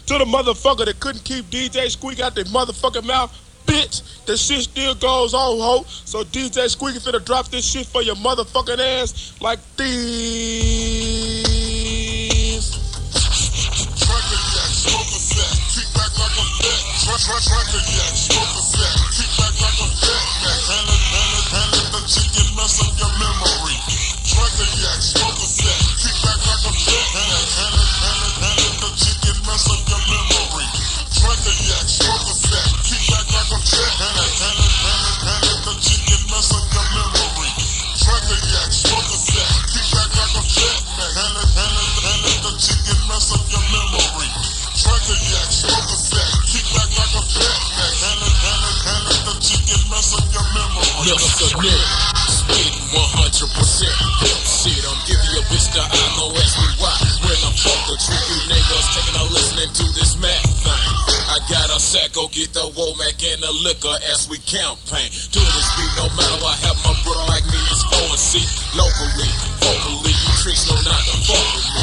To the motherfucker that couldn't keep DJ Squeak out their motherfucking mouth, bitch, the shit still goes on, ho. So DJ Squeak finna drop this shit for your motherfucking ass like these. Smoke a sack, kick back like a fat. Tracker yak, smoke a sack, kick back like a fat. And let the chicken mess up your memory. Tracker yak, smoke a sack, kick back like a fat. And let the chicken mess up your memory. Tracker yak, smoke a sack, kick back like a fat. And let the chicken mess up your memory. Tracker yak, smoke a sack, kick back like a fat. And let the chicken mess up your memory. Tracker yak, smoke a sack, kick back like a fat man. And let the chicken mess up your memory. Never submit, spit 100%. Shit, I'm giving your bitch the eye, no ask me why. When I'm fucking trick you niggas taking a listening to this Mac thing. I got a sack, go get the Womack and the liquor as we campaign. To this beat, no matter what, have my brother like me, it's ONC. Locally, vocally, you tricks know not to fuck with me.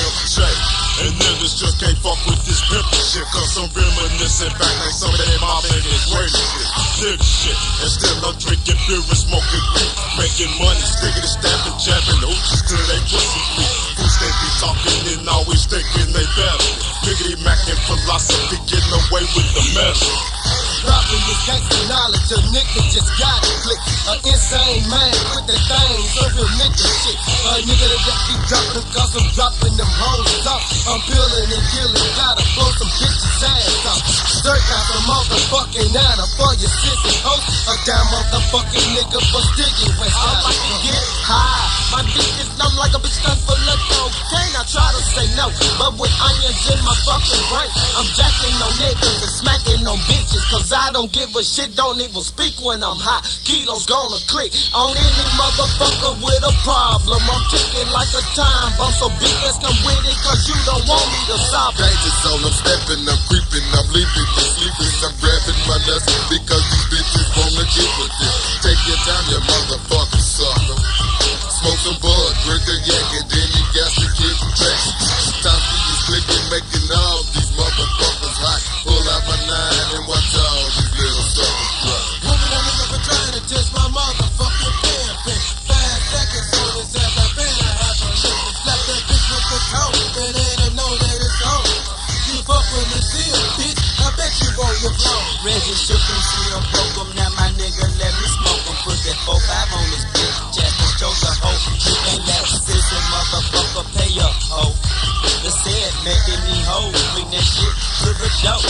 And niggas just can't fuck with this pimpin' shit. Cause I'm reminiscing back like some of that mob niggas greatest shit. Nigga shit. And still I'm drinking beer and smoking weed. Making money, sticking and stabbing, jabbing hoochies till they pussy bleed. Who's they be talking and always thinking they better. Niggity mackin' philosophy getting away with the metal. Dropping this gangsta knowledge, a nigga just got it click. An insane man with the thing, some real nigga shit. A nigga that just be dropping cause I'm dropping them hoes off. I'm peeling and killing, gotta blow some bitches ass off. Dirt got some motherfucking nana for your sissy hoes. A damn motherfucking nigga for sticking with how I can get high. My dick is numb like a bitch done full of cocaine. I try to say no, but with onions in my fucking brain, I'm jacking on niggas and smacking on bitches. Cause I don't give a shit, don't even speak when I'm high. Kilos gonna click on any motherfucker with a problem. I'm ticking like a time bomb, so big let's come with it, cause you don't want me to stop. Danger zone, I'm stepping, I'm creeping, I'm leaving, you sleeping, I'm grabbing my nuts because these bitches wanna get with it. Take your time, you motherfucking sucker. Smoke some bud, drink a yak, and then you got to get back. Top is clicking, making all these motherfuckers hot. Pull out my 9 and watch all these little suckers drop. Woman, I'm never trying to test my motherfucking pin. 5 seconds on his ass, I've been a half a lick. Slap that bitch with the coat, and then I know that it's on. You fuck with the seal, bitch, I bet you on your flow. Reggie shook him, see him, broke him, now my nigga let me smoke him. Put that 4-5 on his bitch, just to show the hoe. You ain't that sissy motherfucker, pay up, hoe. The said making me hoe, bring that shit to the dope.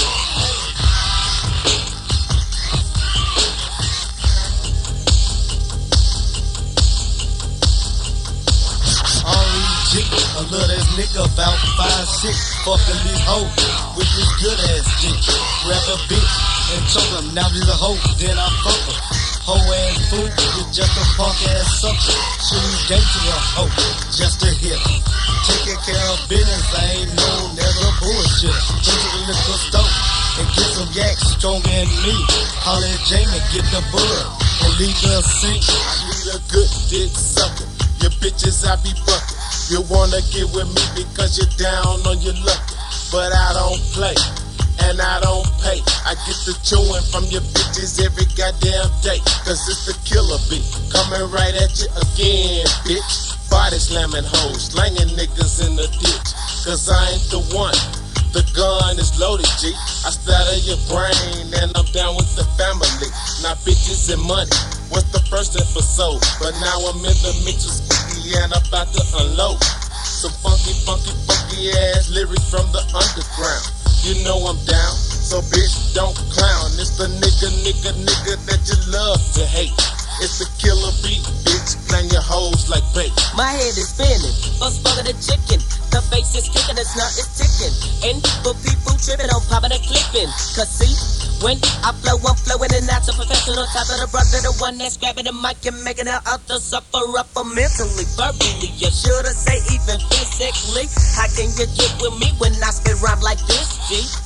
A little ass nigga about 5'6", fucking these hoes with this good ass dick. Grab a bitch and choke her, now she's a hoe, then I fuck her. Hoe ass fool, you're just a punk ass sucker. Shouldn't date to a hoe, just a hit. Taking care of business, I ain't no never bullshit. Go to the liquor store and get some yak stronger than me. Holler at Jamie, get the bud and leave her sink. I need a good dick sucker. Your bitches I be fucking. You wanna get with me because you're down on your luck. But I don't play, and I don't pay. I get the chewing from your bitches every goddamn day. Cause it's the killer beat, coming right at you again, bitch. Body slamming hoes, slanging niggas in the ditch. Cause I ain't the one, the gun is loaded, G. I stutter your brain, and I'm down with the family. Now bitches and money was the first episode, but now I'm in the mix with Spooky and about to unload some funky ass lyrics from the underground. You know I'm down, so bitch don't clown. It's the nigga that you love to hate. It's the killer beat, bitch, playing your hoes like bait. My head is spinning, bust bucket the chicken. The face is kicking, the snot is ticking. And for people tripping on popping and clipping. Cause see, when I flow, I'm flowing and that's a professional type of the brother, the one that's grabbing the mic and making it out to suffer up mentally, verbally. You should have say even physically. How can you get with me when I spit rhyme like this, G?